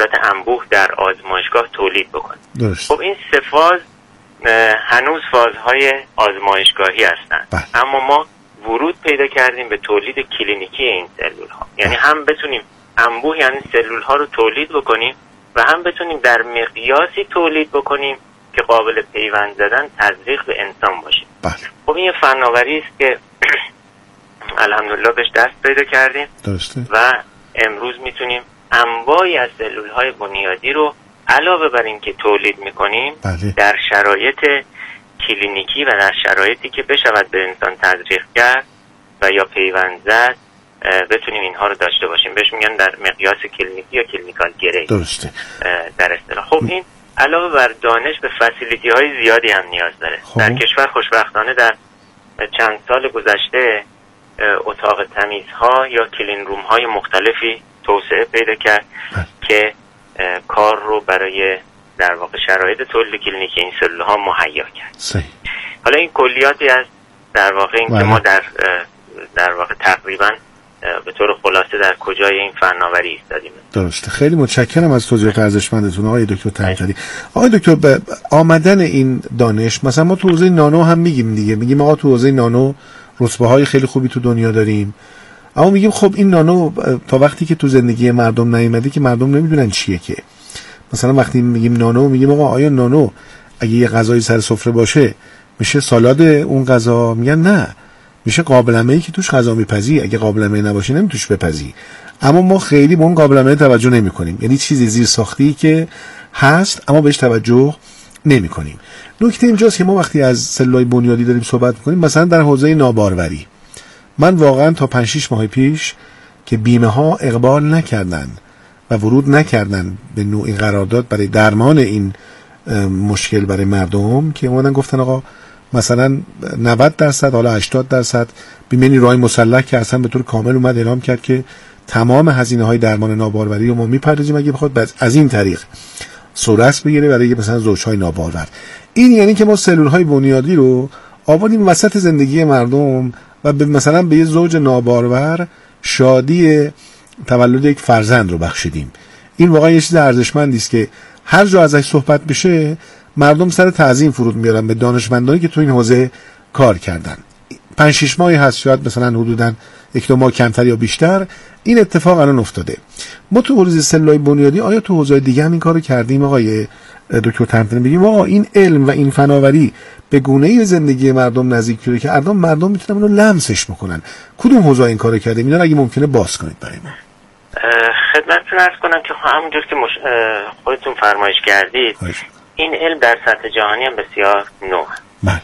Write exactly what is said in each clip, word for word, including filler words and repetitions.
صورت انبوه در آزمایشگاه تولید بکنیم. درست. خب این سه فاز هنوز فازهای آزمایشگاهی هستند، اما ما ورود پیدا کردیم به تولید کلینیکی این سلول ها. یعنی هم بتونیم انبوه یعنی سلول ها رو تولید بکنیم و هم بتونیم در مقیاسی تولید بکنیم که قابل پیوند زدن تزریق به انسان باشه. بله. خب این یه فناوری است که الحمدلله بهش دست پیدا کردیم. درسته. و امروز میتونیم انواعی از سلول های بنیادی رو علاوه بر این که تولید میکنیم بله. در شرایط کلینیکی و در شرایطی که بشود به انسان تزریق کرد و یا پیوند زد بتونیم اینها رو داشته باشیم. بهش میگن در مقیاس کلینیکی یا کلینیکال گرید. درسته. در اصطلاح. خب این علاوه بر دانش به فسیلیتی های زیادی هم نیاز داره. خب. در کشور خوشبختانه در چند سال گذشته اتاق تمیزها یا کلین روم های مختلفی توسعه پیدا کرد بله. که کار رو برای در واقع شرایط تولید کلینیکی این سلول ها مهیا کرد. صحیح. حالا این کلیاتی از در واقع این که ما در در واقع تقریبا به طور خلاصه در کجای این فناوری ایستادیم. درسته. خیلی متشکرم از توضیحات ارزشمندتون آقای دکتر طنطری. آقای دکتر به آمدن این دانش مثلا ما تو حوزه نانو هم میگیم دیگه، میگیم آقا تو حوزه نانو رتبه‌های خیلی خوبی تو دنیا داریم، اما میگیم خب این نانو تا وقتی که تو زندگی مردم نیومده که مردم نمیدونن چیه. که مثلا وقتی میگیم نانو میگیم آقا آیا نانو اگه یه غذایی سر سفره باشه میشه سالاد اون غذا؟ میگن نه، میشه قابلمه‌ای که توش غذا میپزی، اگه قابلمه نباشه نمیتوش بپزی. اما ما خیلی به اون قابلمه توجه نمی‌کنیم، یعنی چیزی زیر ساختی که هست اما بهش توجه نمی‌کنیم. نکته اینجاست که ما وقتی از سلولای بنیادی داریم صحبت می‌کنیم، مثلا در حوزه ناباروری من واقعا تا پنج شش ماه پیش که بیمه ها اقبال نکردن و ورود نکردن به نوعی قرارداد برای درمان این مشکل برای مردم، که اومدن گفتن آقا مثلا نود درصد حالا هشتاد درصد بیمه نیروهای مسلح که اصلا به طور کامل اومد اعلام کرد که تمام هزینه های درمان ناباروری رو ما میپردازیم اگه بخواد از این طریق سورس بگیره برای مثلا زوجهای نابارور. این یعنی که ما سلول های بنیادی رو آوردیم وسط زندگی مردم و به مثلا به یه زوج نابارور شادی تولد یک فرزند رو بخشیدیم. این واقعا یه چیز ارزشمندی است که هر جا ازش صحبت بشه مردم سر تعظیم فرود میارن به دانشمندانی که تو این حوزه کار کردن. پنج شش ماهی هست، شاید مثلا حدوداً یک دو ماه کمتر یا بیشتر این اتفاق الان افتاده. ما تو حوزه سلولای بنیادی آیا تو حوزه دیگه هم این کارو کردیم آقای دکتر طنطری؟ بگیم آقا این علم و این فناوری به گونه‌ای زندگی مردم نزدیک شده که مردم مردم میتونن اونو لمسش بکنن. کدوم حوزه این کارو کرده؟ میدونن اگه ممکنه باز کنید برای ما. خدمتتون عرض کنم که همونجور که مش... خودتون فرمایش کردید هایش. این علم در سطح جهانی هم بسیار نو. بله.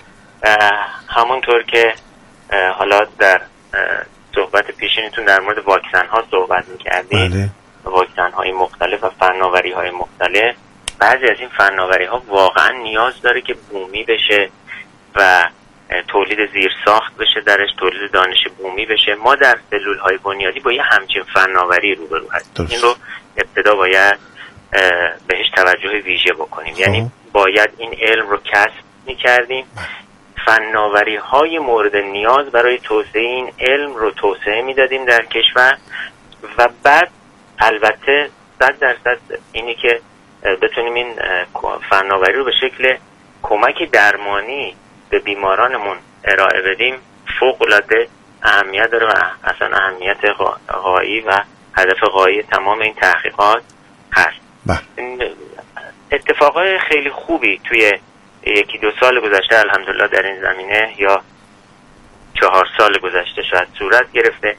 همونطور که حالا در صحبت پیشینیتون در مورد واکسن ها صحبت می‌کردید. بله. واکسن های مختلف و فناوری های مختلف، بعضی از این فناوری ها واقعا نیاز داره که بومی بشه و تولید زیر ساخت بشه درش، تولید دانش بومی بشه. ما در سلول های بنیادی با یه همچین فناوری روبرو هستیم. این رو ابتدا باید بهش توجه ویژه بکنیم. خب. یعنی باید این علم رو کسب می‌کردیم، فناوری های مورد نیاز برای توسعه این علم رو توسعه میدادیم در کشور و بعد البته صد درصد اینی که بتونیم این فناوری رو به شکل کمک درمانی به بیمارانمون ارائه بدیم فوق العاده اهمیت داره و اصلا اهمیت غایی و هدف غایی تمام این تحقیقات هست. اتفاقای خیلی خوبی توی یکی دو سال گذشته الحمدلله در این زمینه یا چهار سال گذشته شاید صورت گرفته.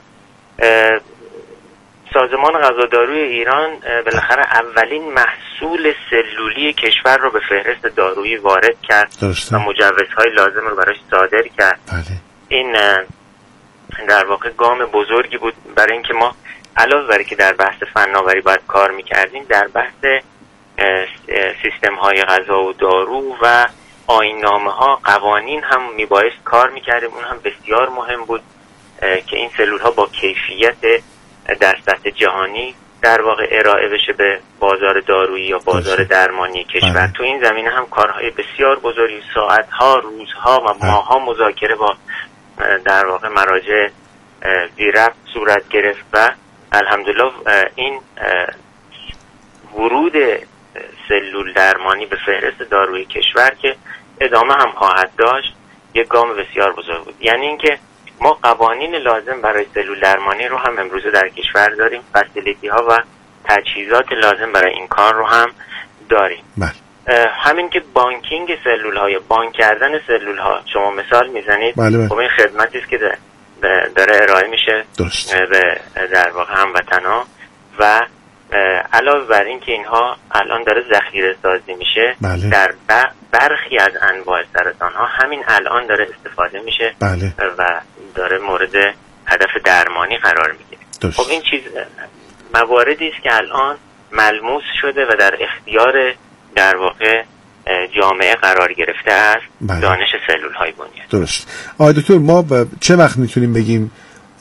سازمان غذاداروی ایران بالاخره اولین محصول سلولی کشور رو به فهرست دارویی وارد کرد درسته. و مجوزهای لازم رو براش صادر کرد. بله. این در واقع گام بزرگی بود برای اینکه ما علاوه بر اینکه در بحث فناوری باید کار میکردیم، در بحث سیستم های غذا و دارو و آیین‌نامه ها قوانین هم میبایست کار میکردیم. اون هم بسیار مهم بود که این سلول ها با کیفیت در سطح جهانی در واقع ارائه بشه به بازار دارویی یا بازار درمانی کشور. تو این زمینه هم کارهای بسیار بزرگی، ساعتها، روزها و ماهها مذاکره با در واقع مراجع ذی ربط صورت گرفت و الحمدلله این ورود سلول درمانی به فهرست داروی کشور که ادامه هم خواهد داشت یک گام بسیار بزرگ بود. یعنی اینکه ما قوانین لازم برای سلول درمانی رو هم امروزه در کشور داریم، فسیلیتی ها و تجهیزات لازم برای این کار رو هم داریم. بله. همین که بانکینگ سلول ها یا بانک کردن سلول ها شما مثال میزنید، بله خب این خدمتی است که داره ارائه میشه درست. به در واقع هموطنا و علاوه بر این که اینها الان داره ذخیره سازی میشه، بله. در برخی از انواع سرطان ها همین الان داره استفاده میشه، بله. و داره مورد هدف درمانی قرار میگیره. خب این چیز مواردی است که الان ملموس شده و در اختیار در واقع جامعه قرار گرفته است. بله. دانش سلول های بنیادی. درست. آقای دکتر، ما چه وقت میتونیم بگیم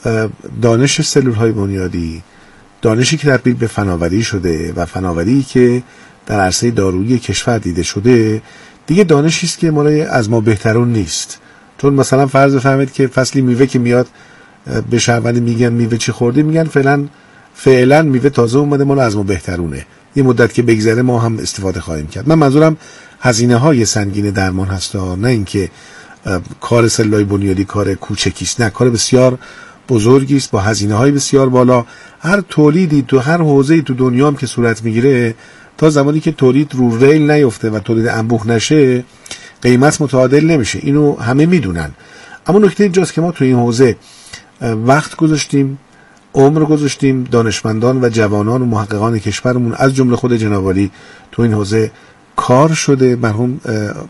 دانش سلول های بنیادی، دانشی که تبدیل به فناوری شده و فناوری که در عرصه دارویی کشور دیده شده، دیگه دانشی است که مال از ما بهترون نیست؟ چون مثلا فرض بفرمایید که فصلی میوه که میاد به شهروندی میگن میوه چی خوردی، میگن فعلا فعلا میوه تازه اومده مال از ما بهترونه، یه مدت که بگذره ما هم استفاده خواهیم کرد. من منظورم هزینه های سنگین درمان هست، نه اینکه کار سلولای بنیادی کار کوچکی است، نه، کار بسیار بزرگی است با هزینه های بسیار بالا. هر تولیدی تو هر حوزه‌ای تو دنیا هم که صورت میگیره، تا زمانی که تولید رو ریل نیفته و تولید انبوه نشه، قیمت متعادل نمیشه. اینو همه میدونن. اما نکته اینجاست که ما تو این حوزه وقت گذاشتیم، عمر گذاشتیم، دانشمندان و جوانان و محققان کشورمون از جمله خود جناب عالی تو این حوزه کار شده. مرحوم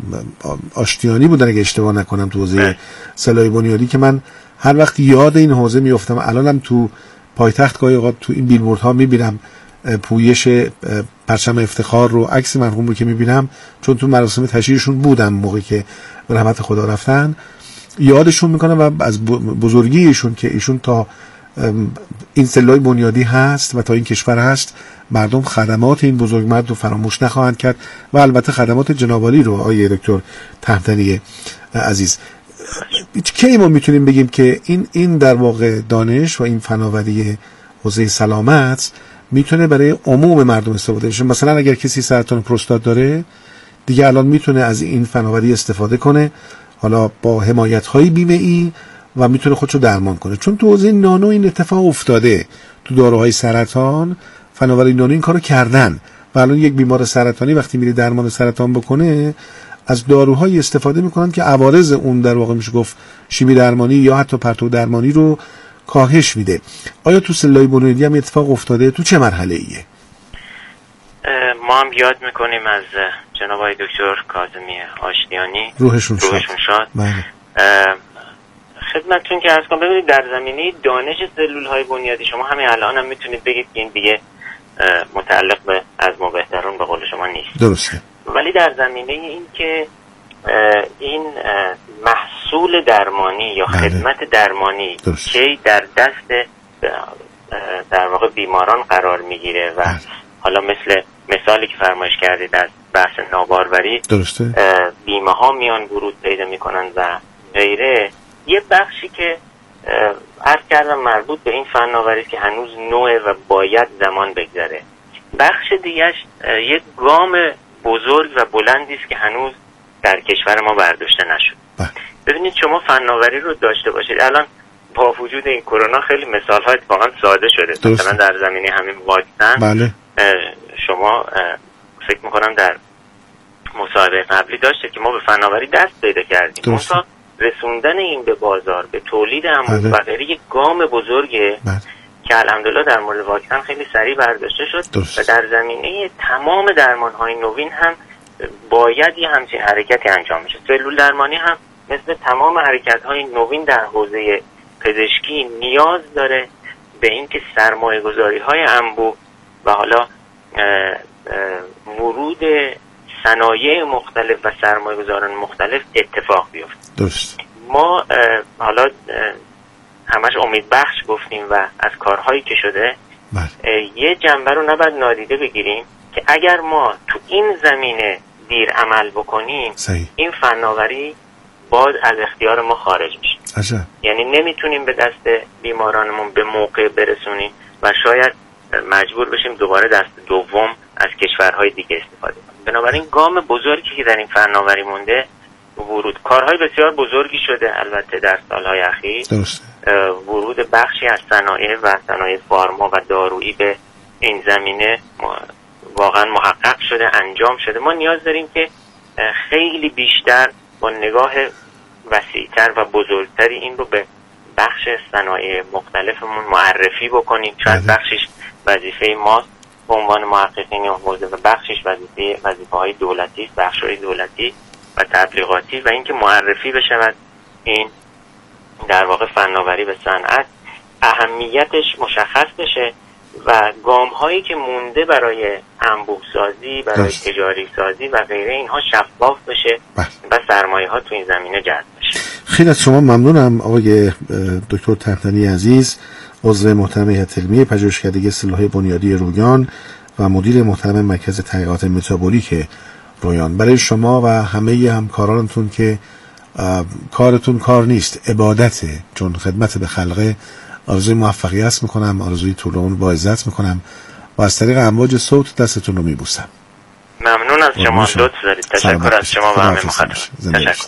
آشتیانی بودن اگه اشتباه نکنم تو حوزه سلول بنیادی، که من هر وقت یاد این حوزه میافتم. الانم تو پایتخت گاهی اوقات تو این بیلبوردها میبینم پویش پرچم افتخار رو، عکس مرحوم رو که میبینم، چون تو مراسم تشییعشون بودم موقعی که به رحمت خدا رفتن، یادشون میکنم و از بزرگی ایشون که ایشون تا این سلولای بنیادی هست و تا این کشور هست، مردم خدمات این بزرگمرد رو فراموش نخواهند کرد و البته خدمات جناب عالی رو. آقای دکتر تهمتنی عزیز، کی ما میتونیم بگیم که این این در واقع دانش و این فناوری حوزه سلامت میتونه برای عموم مردم استفاده بشه؟ مثلا اگر کسی سرطان پروستات داره، دیگه الان میتونه از این فناوری استفاده کنه، حالا با حمایت‌های بیمه‌ای، و میتونه خودشو درمان کنه. چون تو حوزه نانو این اتفاق افتاده، تو داروهای سرطان فناوری نانو این کارو کردن و الان یک بیمار سرطانی وقتی میره درمان سرطان بکنه، از داروهای استفاده میکنن که عوارض اون در واقع میشه گفت شیمی درمانی یا حتی پرتو درمانی رو کاهش میده. آیا تو سلولای بنیادی هم اتفاق افتاده؟ تو چه مرحله ایه؟ ما هم یاد میکنیم از جناب آقای دکتر کاظمی آشتیانی، روحشون شاد, روحشون شاد. بله. خدمتتون که عرض کنم، ببینید در زمینه دانش سلول های بنیادی شما همین الان هم میتونید بگید که این دیگه متعلق به از ما بهترون به قول شما نیست. درسته. ولی در زمینه این که این محصول درمانی یا بله. خدمت درمانی درست. که در دست در واقع بیماران قرار میگیره و بله. حالا مثل مثالی که فرمایش کردید در بحث ناباروری، درسته. بیمه ها میان ورود پیدا میکنن و غیره، یه بخشی که عرض کردم مربوط به این فناوری که هنوز نوعه و باید زمان بگذره. بخش دیگهش یک گام بزرگ و بلندی است که هنوز در کشور ما برداشته نشد. بله. ببینید شما فناوری رو داشته باشید، الان با وجود این کرونا خیلی مثال ها اتفاقا ساده شده. درسته. مثلا در زمینه همین واکسن، بله. شما فکر میکنم در مصاحبه قبلی داشته که ما به فناوری دست پیدا کردیم، مثلا رسوندن این به بازار، به تولید هم و غیره یک گام بزرگه بله. که الحمدلله در مورد واکسن خیلی سریع برداشته شد. درست. و در زمینه تمام درمان‌های نوین هم باید یه همچین حرکتی انجام بشه. سلول درمانی هم مثل تمام حرکت‌های نوین در حوزه پزشکی نیاز داره به اینکه سرمایه‌گذاری‌های انبوه و حالا اه اه ورود صنایع مختلف و سرمایه‌گذاران مختلف اتفاق بیفته. درست. ما حالا همش امید بخش گفتیم و از کارهایی که شده یه جنبه رو نباید نادیده بگیریم که اگر ما تو این زمینه دیر عمل بکنیم صحیح. این فناوری باز از اختیار ما خارج میشه. عجب. یعنی نمیتونیم به دست بیمارانمون به موقع برسونیم و شاید مجبور بشیم دوباره دست دوم از کشورهای دیگه استفاده کنیم. بنابراین گام بزرگی که در این فناوری مونده ورود کارهای بسیار بزرگی شده البته در سالهای اخیر. درسته. ورود بخشی از صنایع و صنایع فارما و دارویی به این زمینه واقعا محقق شده، انجام شده. ما نیاز داریم که خیلی بیشتر با نگاه وسیع‌تر و بزرگتری این رو به بخش صنایع مختلفمون معرفی بکنیم. شاید بخشش وظیفه ماست به عنوان محققین حوزه و بخشش وظیفه وظیفه‌های دولتی، بخش‌های دولتی و تبلیغاتی و اینکه معرفی بشود این در واقع فناوری به صنعت، اهمیتش مشخص بشه و گام‌هایی که مونده برای انبوه سازی، برای دست. تجاری سازی و غیره اینها شفاف بشه بس. و سرمایه‌ها تو این زمینه جذب بشه. خیلی از شما ممنونم آقای دکتر تهمتنی عزیز، عضو محترم هیئت علمی پژوهشکده سلاح‌های بنیادی رویان و مدیر محترم مرکز تحقیقات متابولیک رویان. برای شما و همه همکارانتون که کارتون کار نیست، عبادته، چون خدمت به خلقه، آرزوی موفقیت میکنم، آرزوی طول عمر با عزت میکنم و از طریق امواج صوت دستتون رو میبوسم. ممنون از شما، لطف دارید. تشکر از شما و همه مخاطبان. تشکر.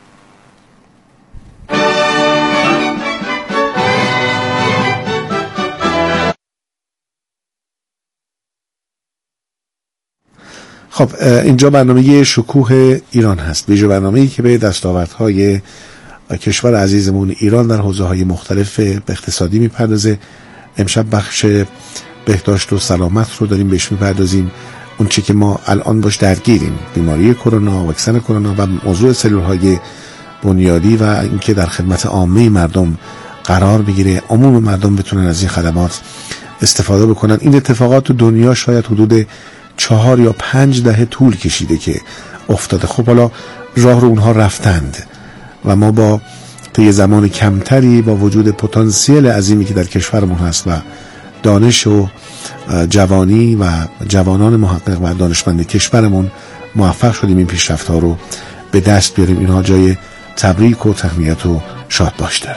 خب اینجا برنامه شکوه ایران هست، ویژه برنامه‌ای که به دستاوردهای کشور عزیزمون ایران در حوزه‌های مختلف اقتصادی میپردازه. امشب بخش بهداشت و سلامت رو داریم بهش میپردازیم، اون چی که ما الان باش درگیریم، بیماری کرونا، واکسن کرونا و موضوع سلول‌های بنیادی و اینکه در خدمت عامه مردم قرار بگیره، عموم مردم بتونن از این خدمات استفاده بکنن. این اتفاقات تو دنیا شاید حدود چهار یا پنج دهه طول کشیده که افتاده. خب حالا راه رو اونها رفتند و ما با طی زمان کمتری با وجود پتانسیل عظیمی که در کشورمون هست و دانش و جوانی و جوانان محقق و دانشمند کشورمون موفق شدیم این پیشرفت‌ها رو به دست بیاریم. اینها جای تبریک و تهنیت و شادباش داره.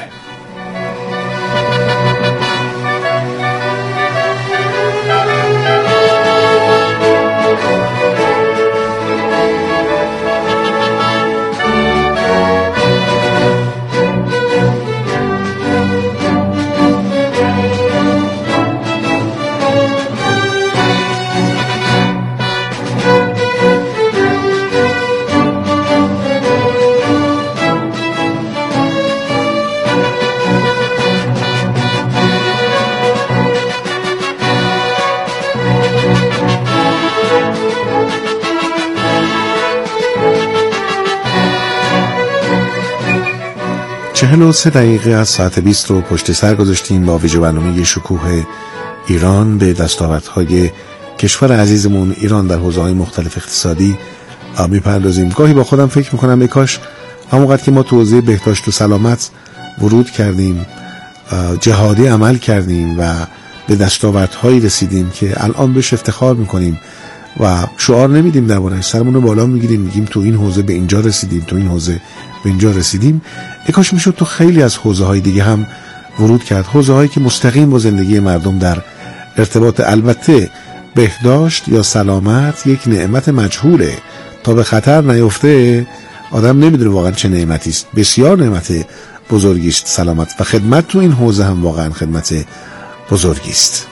چهل و سه دقیقه از ساعت بیست رو پشت سر گذاشتیم با ویژه برنامه شکوه ایران به دستاوردهای کشور عزیزمون ایران در حوزه‌های مختلف اقتصادی میپردازیم. گاهی با خودم فکر میکنم ای کاش همونقدر که ما تو حوزه بهداشت و سلامت ورود کردیم، جهادی عمل کردیم و به دستاوردهایی رسیدیم که الان بهش افتخار میکنیم و شعار نمیدیم درباره‌اش، سرمون رو بالا میگیریم، میگیم تو این حوزه به اینجا رسیدیم، تو این حوزه به اینجا رسیدیم. ای کاش میشد تو خیلی از حوزه‌های دیگه هم ورود کرد، حوزه‌هایی که مستقیم با زندگی مردم در ارتباط. البته بهداشت یا سلامت یک نعمت مجهوله، تا به خطر نیفته آدم نمیدونه واقعا چه نعمتی است. بسیار نعمت بزرگی است سلامت و خدمت تو این حوزه هم واقعا خدمت بزرگی است.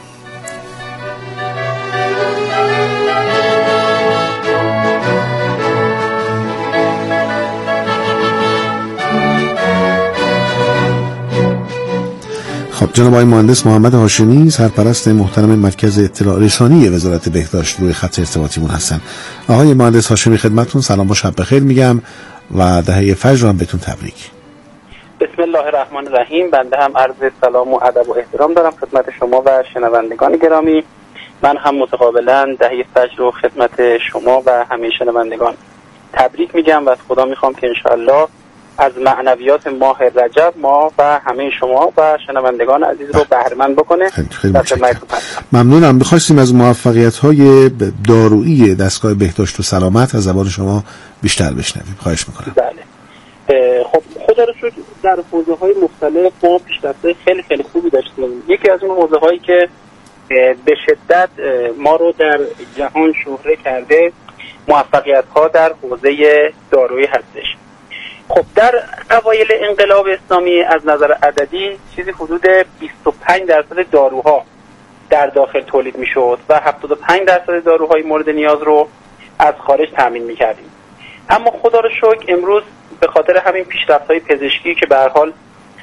خب جناب آقای مهندس محمد هاشمی، سرپرست محترم مرکز اطلاع رسانی وزارت بهداشت، روی خط ارتباطیمون هستن. آقای مهندس هاشمی خدمتتون سلام و شب بخیر میگم و دهه فجر هم بهتون تبریک. بسم الله الرحمن الرحیم. بنده هم عرض سلام و ادب و احترام دارم خدمت شما و شنوندگان گرامی. من هم متقابلا دهه فجر رو خدمت شما و همه شنوندگان تبریک میگم و از خدا میخوام که انشاءالله از معنویات ماه رجب ما و همه شما و شنوندگان عزیز رو بهره‌مند بکنه. خیلی ممنونم. می‌خواستیم از موفقیت‌های دارویی دستگاه بهداشت و سلامت از زبان شما بیشتر بشنویم. خواهش می‌کنم. بله. خب خدا رو شکر در حوزه‌های مختلف ما پیشرفت‌های خیلی خیلی خوبی داشتیم. یکی از اون حوزه‌هایی که به شدت ما رو در جهان شهره کرده، موفقیت ها در حوزه دارویی هستش. خب در اوایل انقلاب اسلامی از نظر عددی چیزی حدود بیست و پنج درصد داروها در داخل تولید میشد و هفتاد و پنج درصد داروهای مورد نیاز رو از خارج تامین میکردیم. اما خدا رو شکر امروز به خاطر همین پیشرفت‌های پزشکی که به هر حال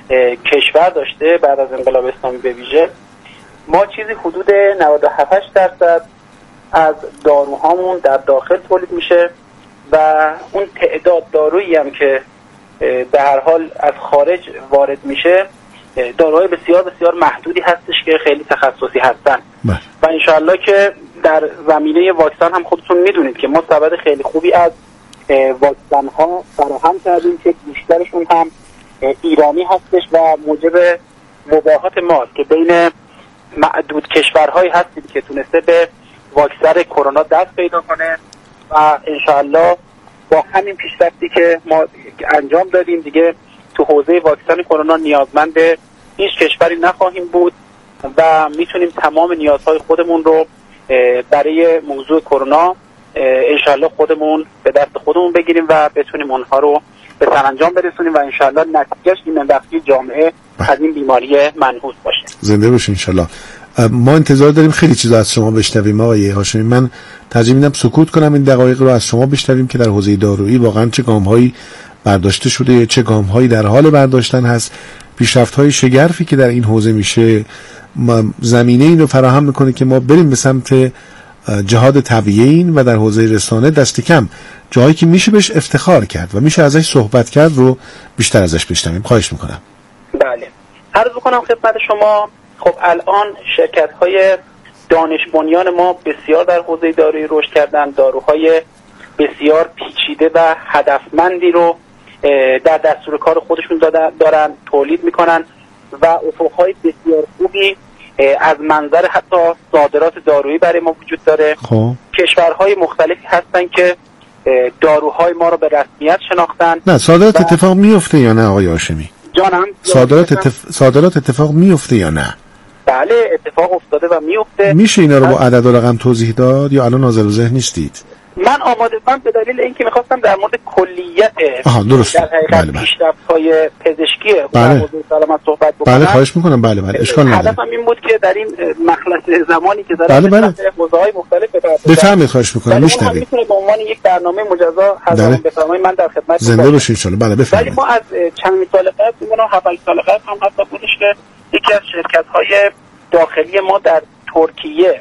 کشور داشته بعد از انقلاب اسلامی به ویژه، ما چیزی حدود نود و هفت درصد از داروهامون در داخل تولید میشه و اون تعداد دارویی هم که به هر حال از خارج وارد میشه داروهای بسیار بسیار محدودی هستش که خیلی تخصصی هستن بله. و انشاءالله که در زمینه واکسن هم خودتون میدونید که ما سبد خیلی خوبی از واکسن ها فراهم کردیم که بیشترشون هم ایرانی هستش و موجب مباهات ماست که بین معدود کشورهایی هستیم که تونسته به واکسن کرونا دست پیدا کنه و انشاءالله با همین پیشرفتی که ما انجام دادیم دیگه تو حوزه واکسن کرونا نیازمند به هیچ کشوری نخواهیم بود و میتونیم تمام نیازهای خودمون رو برای موضوع کرونا انشاءالله خودمون به دست خودمون بگیریم و بتونیم اونها رو به سرانجام برسونیم و انشاءالله نتیجهش این وقتی جامعه از این بیماری منحوس باشه. زنده باشین انشاءالله. ما انتظار داریم خیلی چیزا از شما بشنویم آقای هاشمی. من ترجیح میدم سکوت کنم، این دقایق رو از شما بشنویم که در حوزه دارویی واقعا چه گام‌هایی برداشته شده، چه گام‌هایی در حال برداشتن هست، پیشرفت‌های شگرفی که در این حوزه میشه زمینه این رو فراهم میکنه که ما بریم به سمت جهاد تبیین و در حوزه رسانه دست کم جایی که میشه بهش افتخار کرد و میشه ازش صحبت کرد رو بیشتر ازش بشنویم. خواهش میکنم. بله عرض بکنم خدمت شما. خب الان شرکت‌های دانش بنیان ما بسیار در حوزه دارویی رشد کردن، داروهای بسیار پیچیده و هدفمندی رو در دستور کار خودشون دارن تولید میکنن و افق‌های بسیار خوبی از منظر حتی صادرات دارویی برای ما وجود داره. خب کشورهای مختلفی هستن که داروهای ما رو به رسمیت شناختن. نه صادرات و... اتفاق میفته یا نه آقای هاشمی؟ جانم صادرات اتف... صادرات اتفاق میفته یا نه؟ بله اتفاق افتاده و میفته. میشه اینا رو با عدد و رقم توضیح داد یا الان ناظر ذهن نیستید؟ من آماده من به دلیل اینکه میخواستم در مورد کلیت آها درست در حقیقت پیشرفت‌های پزشکی بله. موضوع سلامت صحبت بکنم. بله خواهش میکنم. بله بله اشکال نداره. هدفم این بود که در این مخلص زمانی که بله بله. حوزه‌های مختلف بفرمایید خواهش میکنم میشنوید. میتونه به عنوان یک برنامه مجزا حضرتون بفرمایید من در خدمت زنده باشید ان شاء الله. بله بفرمایید. ولی ما از چند سال قبل میگم هفت سال قبل هم حتی بودش که یکی از شرکت‌های داخلی ما در ترکیه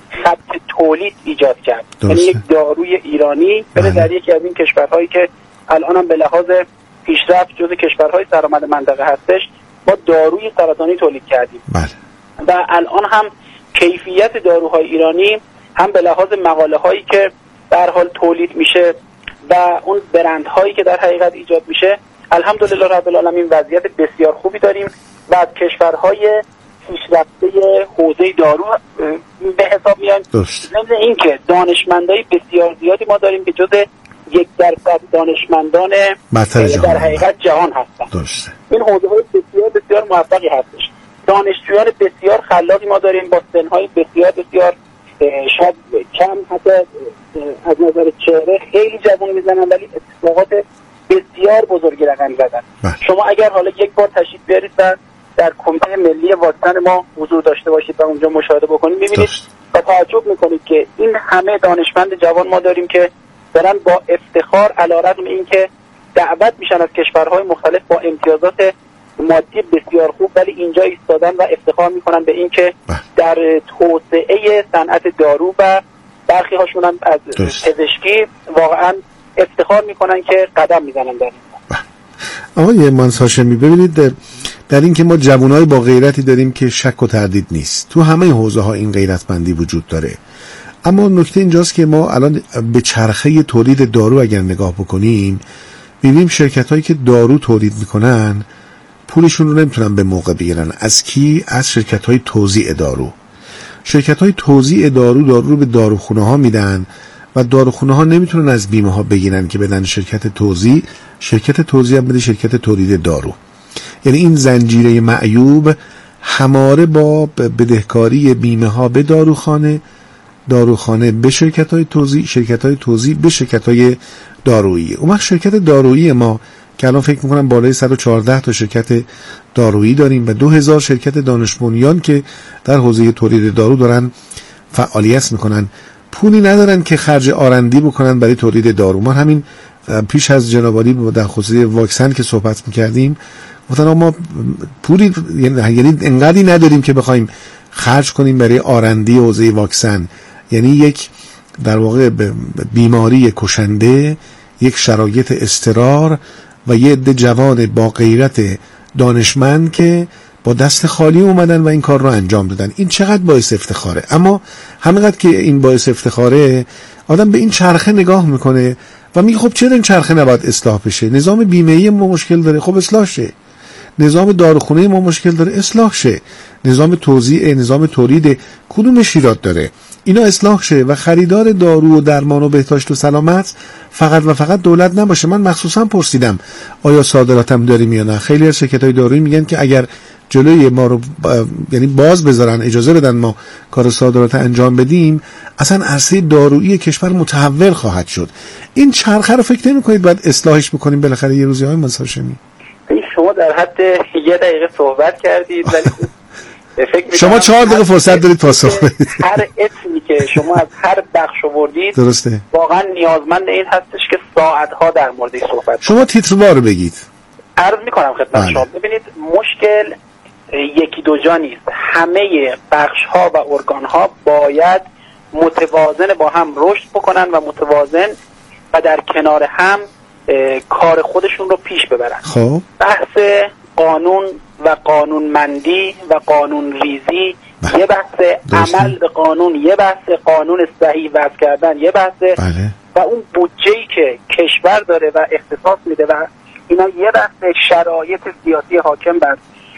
خط تولید ایجاد کرد، یعنی یک داروی ایرانی بره در یکی از این کشورهایی که الان هم به لحاظ پیشرفت جزو کشورهای سرآمد منطقه هستش، ما داروی سرطانی تولید کردیم بله. و الان هم کیفیت داروهای ایرانی هم به لحاظ مقاله هایی که در حال تولید میشه و اون برندهایی که در حقیقت ایجاد میشه الحمدلله رب العالمین وضعیت بسیار خوبی داریم و از کشورهای پیشرفته حوزه دارو به حساب میان. ضمن اینکه دانشمندای بسیار زیادی ما داریم که جزء یک درصد دانشمندان در حقیقت جهان هستن. درسته. این حوزه های بسیار بسیار موفقی هستش. دانشجویان بسیار خلاقی ما داریم با سنهای بسیار بسیار شاید کم حتی از نظر چهره خیلی جوان میزنن ولی اتفاقات بسیار بزرگی رقم زدن. شما اگر حالا یک بار تشریف بیارید در کمیته ملی واکسن ما حضور داشته باشید و اونجا مشاهده بکنید می‌بینید و تعجب می‌کنید که این همه دانشمند جوان ما داریم که دارن با افتخار علیرغم اینکه دعوت میشن از کشورهای مختلف با امتیازات مادی بسیار خوب ولی اینجا ایستادن و افتخار میکنن به اینکه در توسعه صنعت دارو و برخی هاشون هم از پزشکی واقعا افتخار میکنن که قدم میزنن در این. آقای مانس هاشمی ببینید در این که ما جوانای با غیرتی داریم که شک و تردید نیست، تو همه حوزه ها این غیرتمندی وجود داره، اما نکته اینجاست که ما الان به چرخه تولید دارو اگر نگاه بکنیم می‌بینیم شرکت‌هایی که دارو تولید میکنن پولشون رو نمیتونن به موقع بگیرن. از کی؟ از شرکت‌های توزیع دارو. شرکت‌های توزیع دارو دارو رو به داروخونه ها میدن و داروخونه ها نمیتونن از بیمه ها بگیرن که بدن شرکت توزیع، شرکت توزیع هم بده شرکت تولید دارو. یعنی این زنجیره معیوب هماره با بدهکاری بیمه ها به داروخانه، داروخانه به شرکت های توزیع، شرکت های توزیع به شرکت های دارویی. اون وقت شرکت دارویی ما که الان فکر میکنم بالای صد و چهارده تا شرکت دارویی داریم و دو هزار شرکت دانش بنیان که در حوزه تولید دارو دارن فعالیت میکنن، پولی ندارن که خرج آرندی بکنن برای تولید دارو. ما همین پیش از جناب عالی در خصوص واکسن که صحبت میکردیم گفتن ما پولی یعنی انقدری نداریم که بخوایم خرج کنیم برای آرندی حوزه واکسن. یعنی یک در واقع بیماری کشنده، یک شرایط اضطرار و یه عده جوان با غیرت دانشمند که با دست خالی اومدن و این کار رو انجام دادن. این چقدر باعث افتخاره. اما همینقدر که این باعث افتخاره، آدم به این چرخه نگاه میکنه و میگه خب چرا این چرخه نباید اصلاح بشه؟ نظام بیمه‌ای ما مشکل داره، خب اصلاح شه. نظام داروخونه ما مشکل داره، اصلاح شه. نظام توزیع، نظام تولید کدومش ایراد داره، اینا اصلاح شه و خریدار دارو و درمان و بهداشت و سلامت فقط و فقط دولت نباشه. من مخصوصا پرسیدم آیا صادراتم داریم یا نه. خیلی از شرکت‌های دارویی میگن که اگر جلوی ما رو با... یعنی باز بذارن، اجازه بدن ما کار صادرات انجام بدیم، اصلا عرصه دارویی کشور متحول خواهد شد. این چرخه رو فکر نمی‌کنید باید اصلاحش بکنیم بالاخره یه روزی های مساشمی؟ شما در حد یه دقیقه صحبت کردید ولی فکر شما چهار دقیقه فرصت دارید پاسخ بدید. هر اسمی که شما از هر بخش آوردید درسته، واقعا نیازمند این هستش که ساعت‌ها در موردش صحبت. شما تیتروار بگید. عرض می‌کنم خدمت شما. ببینید مشکل یکی دو جا نیست. همه بخش‌ها و ارگان‌ها باید متوازن با هم رشد بکنن و متوازن و در کنار هم کار خودشون رو پیش ببرن. خب بحث قانون و قانونمندی و قانون ریزی بله. یه بحث درسته. عمل به قانون یه بحث، قانون صحیح وضع کردن یه بحث بله. و اون بودجه‌ای که کشور داره و اختصاص میده و اینا یه بحث، شرایط سیاسی حاکم بر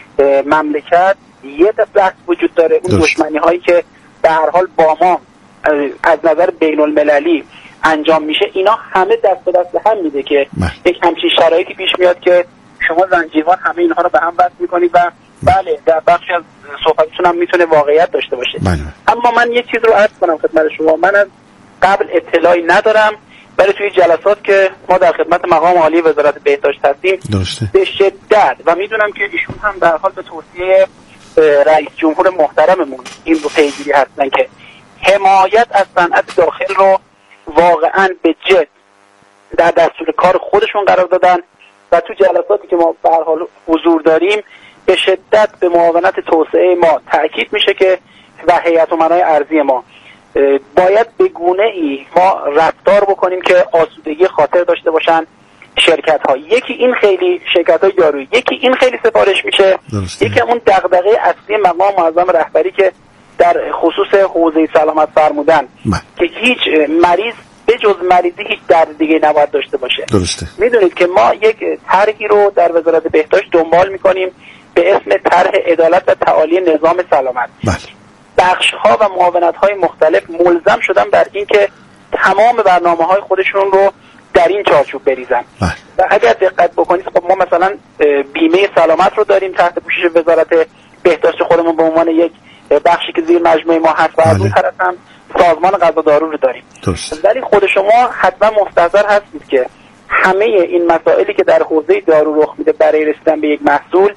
مملکت یه بحث وجود داره، اون دشمنی هایی که به هر حال با ما از نظر بین المللی انجام میشه، اینا همه دست به دست هم میده که مح. یک همچین شرایطی پیش میاد که شما زنجیروار همه اینها رو به هم وصل میکنید و بله در بخشی از صحبتتون هم میتونه واقعیت داشته باشه. مح. اما من یه چیز رو عرض کنم خدمت شما. من از قبل اطلاعی ندارم، ولی توی جلسات که ما در خدمت مقام عالی وزارت بهداشت هستیم به شدت و میدونم که ایشون هم در حال به توصیه رئیس جمهور محترممون این رو پیگیری هستن که حمایت از صنعت داخل رو واقعا به جد در دستور کار خودشون قرار دادن و تو جلساتی که ما به هر حال حضور داریم به شدت به معاونت توسعه ما تأکید میشه که و هیئت امنای ارضی ما باید به گونه ای ما رفتار بکنیم که آسودگی خاطر داشته باشن شرکت ها. یکی این خیلی شرکت های دارویی، یکی این خیلی سفارش میشه، یکی اون دغدغه اصلی مقام معظم رهبری که در خصوص حوزه سلامت فرمودن من. که هیچ مریض به جز مریضی هیچ درد دیگه نباید داشته باشه. درسته. میدونید که ما یک طرحی رو در وزارت بهداشت دنبال میکنیم به اسم طرح عدالت و تعالی نظام سلامت. بخش ها و معاونت های مختلف ملزم شدن بر این که تمام برنامه های خودشون رو در این چارچوب بریزن. بله. و اگر دقت بکنید خب ما مثلا بیمه سلامت رو داریم تحت پوشش وزارت بهداشت خودمون به عنوان یک بخشی که زیر مجموعه ما هست و از اون طرف هم سازمان غذا دارو رو داریم. ولی خود شما حتما مستحضر هستید که همه این مسائلی که در حوزه دارو رخ میده برای رسیدن به یک محصول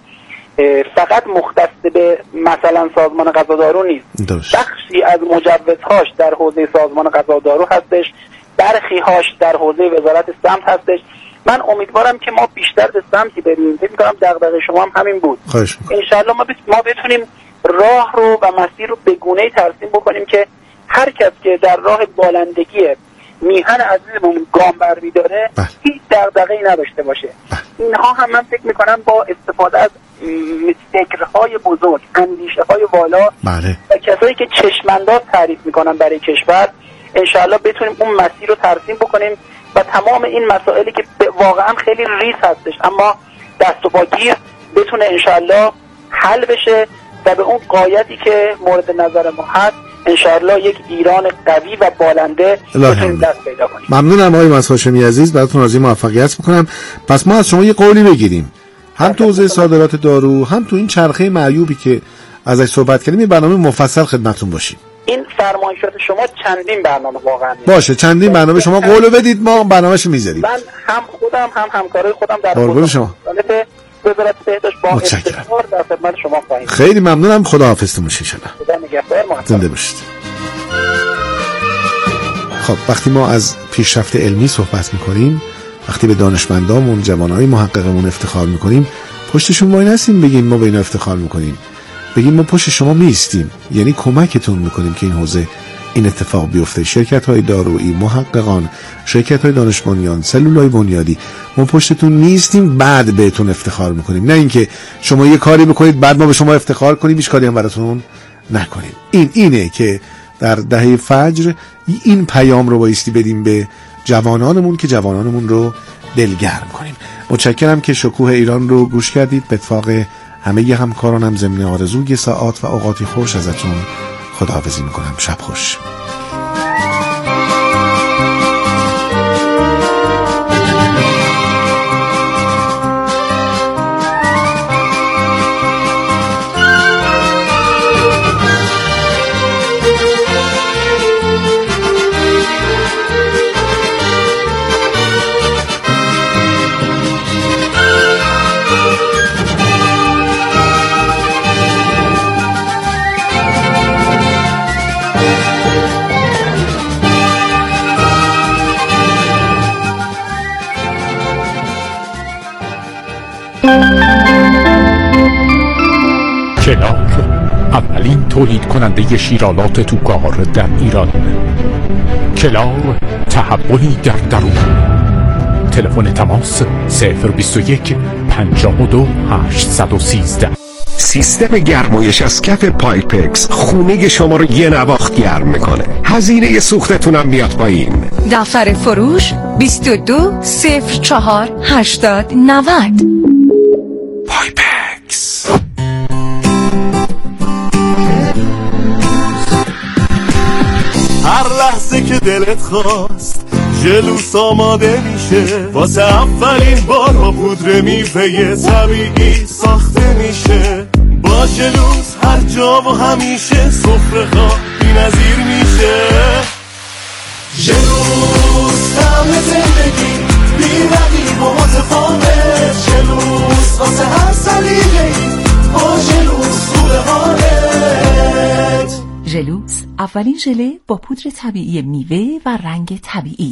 فقط مختص به مثلا سازمان غذا دارو نیست. درست. بخشی از مجوزهاش در حوزه سازمان غذا دارو هستش، برخی هاش در حوزه وزارت سمت هستش. من امیدوارم که ما بیشتر به سمتی بریم. فکر می‌کنم دغدغه شما هم همین بود. ان شاءالله ما ما بتونیم راه رو و مسیر رو به گونه‌ای ترسیم بکنیم که هر کس که در راه بالندگی میهن عزیزمون گام برمی‌داره هیچ دغدغه‌ای نداشته باشه. اینها هم من فکر می‌کنم با استفاده از فکرهای بزرگ، اندیشه‌های والا بله. و کسایی که چشم‌انداز تعریف می‌کنن برای کشور انشاءالله بتونیم اون مسیر رو ترسیم بکنیم و تمام این مسائلی که واقعا خیلی ریز هستش اما دست و پاگیر بتونه انشاءالله حل بشه و به اون غایتی که مورد نظر ما هست انشاءالله یک ایران قوی و بالنده بتونیم دست پیدا کنیم. ممنونم آقای مسعود هاشمی عزیز، براتون آرزوی موفقیت می‌کنم. پس ما از شما یه قولی بگیریم. هم تو حوزه صادرات دارو، هم تو این چرخه معیوبی که ازش صحبت کردیم، این برنامه مفصل خدمتتون باشیم. این فرمایشات شما چندین برنامه واقعا باشه، چندین برنامه شما قولو بدید ما برنامه‌شو میذاریم. من هم خودم هم همکارای خودم در قربون شما وزارت بهداشت با افتخار در خدمت شما خواهیم. خیلی ممنونم، خداحافظتون باشید. خدا نگهدار. زنده باشید. خب وقتی ما از پیشرفت علمی صحبت میکنیم، وقتی به دانشمندامون، جوانای محققمون افتخار میکنیم، پشتشون وای نستیم بگیم ما به اینا افتخار میکنیم، بگیم ما پشت شما میستیم، یعنی کمکتون میکنیم که این حوزه این اتفاق بیفته. شرکت‌های دارویی، محققان، شرکت‌های دانش بنیان، سلولای بنیادی، ما پشتتون نیستیم بعد بهتون افتخار میکنیم، نه اینکه شما یه کاری بکنید بعد ما به شما افتخار کنیم هیچ کاری هم براتون نکنیم. این اینه که در دهه فجر این پیام رو بایستی بدیم به جوانانمون که جوانانمون رو دلگرم کنیم. متشکرم که شکوه ایران رو گوش کردید. به اتفاق همه همکارانم ضمن آرزوی ساعات و اوقاتی خوش ازتون خداحافظی میکنم. شب خوش. کلار اولین تولید کننده شیرالات توکار در ایران. کلار تحولی در درون. تلفن تماس صفر بیست و یک پنجاه و دو هشتصد و سیزده. سیستم گرمایش از کف پایپکس خونه شما رو یه نواخت گرم میکنه. هزینه سوختتون هم میاد پایین. دفتر فروش بیست و دو صفر چهار هشتاد نود. پایپکس. هر لحظه که دلت خواست جلوس آماده میشه، واسه اولین بار با پودر میوه طبیعی ساخته میشه. با جلوس هر جا و همیشه سفره ها بی نظیر میشه. جلوس طعم زندگی بی رقیب و متفاوت. جلوس واسه هر سلیقه‌ای با جلوس خوبه حالت. ژلوس اولین ژله با پودر طبیعی میوه و رنگ طبیعی.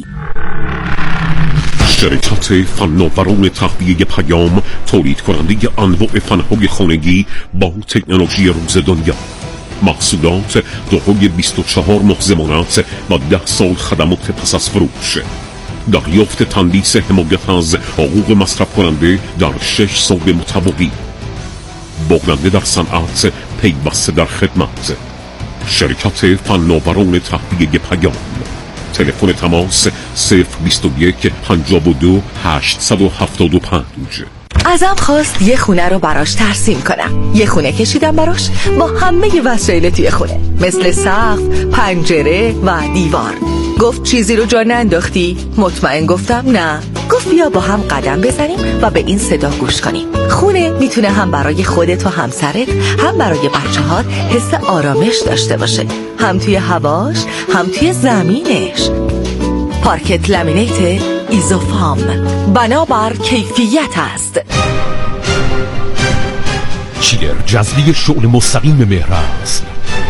شرکت فناوران تهویه پیام تولید کننده انواع فنهای خانگی با تکنولوژی روز دنیا. محصولات دارای بیست و چهار ماه ضمانت و ده سال خدمات پس از فروش. دریافت تندیس حمایت از حقوق مصرف کننده در شش سال متوالی. بغرنده در صنعت، پیوسته در خدمت. شرکت فناوران تهویه پیام. تلفن تماس صفر بیست و یک پنجاه و دو هشتصد و هفتاد و پنج. ازم خواست یه خونه رو براش ترسیم کنم. یه خونه کشیدم براش با همه وسایل توی خونه، مثل سقف، پنجره و دیوار. گفت چیزی رو جا ننداختی؟ مطمئن گفتم نه. گفت بیا با هم قدم بزنیم و به این صدا گوش کنیم. خونه میتونه هم برای خودت و همسرت، هم برای بچه‌هات حس آرامش داشته باشه، هم توی هواش، هم توی زمینش. پارکت لامینیت ایزوفام، بنابر کیفیت است. چیلر جذبی شغل مستقیم مهرنسل.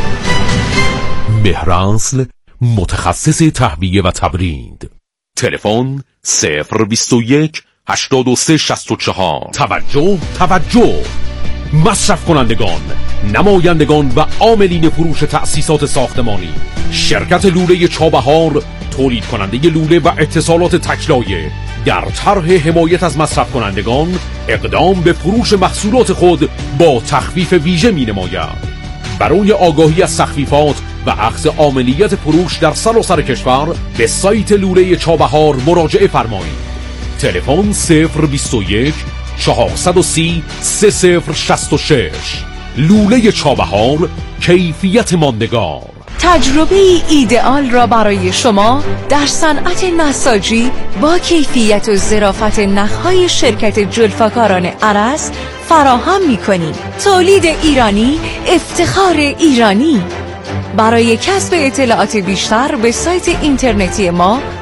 مهرنسل متخصص تهویه و تبرید. تلفن صفر بیست و یک هشتاد و سه شصت و چهار. توجه توجه مصرف کنندگان، نمایندگان و عاملین فروش تأسیسات ساختمانی. شرکت لوله چابهار تولید کننده لوله و اتصالات تکلایه در طرح حمایت از مصرف کنندگان اقدام به فروش محصولات خود با تخفیف ویژه می نماید. برای آگاهی از تخفیفات و اخذ عاملیت فروش در سراسر کشور به سایت لوله چابهار مراجعه فرمایید. تلفن صفر بیست و یک چهارصد و سی سه صفر شصت و شش. لوله چابهار، کیفیت ماندگار. تجربه ایدئال را برای شما در صنعت نساجی با کیفیت و ظرافت نخهای شرکت جلفکاران ارس فراهم می‌کنیم. تولید ایرانی، افتخار ایرانی. برای کسب اطلاعات بیشتر به سایت اینترنتی ما